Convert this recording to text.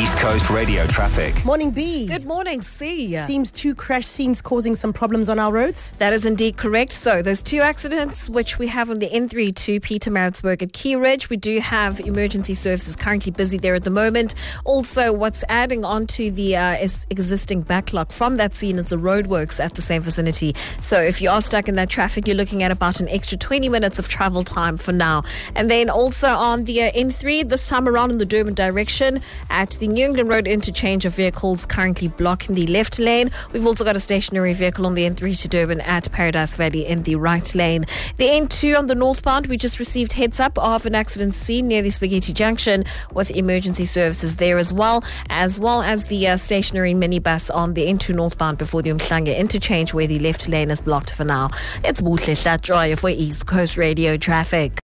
East Coast radio traffic. Morning, B. Good morning, C. Seems two crash scenes causing some problems on our roads. That is indeed correct. So there's two accidents which we have on the N3 to Pietermaritzburg at Key Ridge. We do have emergency services currently busy there at the moment. Also, what's adding on to the existing backlog from that scene is the roadworks at the same vicinity. So if you are stuck in that traffic, you're looking at about an extra 20 minutes of travel time for now. And then also on the N3, this time around in the Durban direction, at the New England Road interchange of vehicles currently blocking the left lane. We've also got a stationary vehicle on the N3 to Durban at Paradise Valley in the right lane. The N2 on the northbound, we just received heads up of an accident scene near the Spaghetti Junction with emergency services there as well as the stationary minibus on the N2 northbound before the Umhlanga interchange where the left lane is blocked for now. It's Buhle Hlatjoy for East Coast Radio Traffic.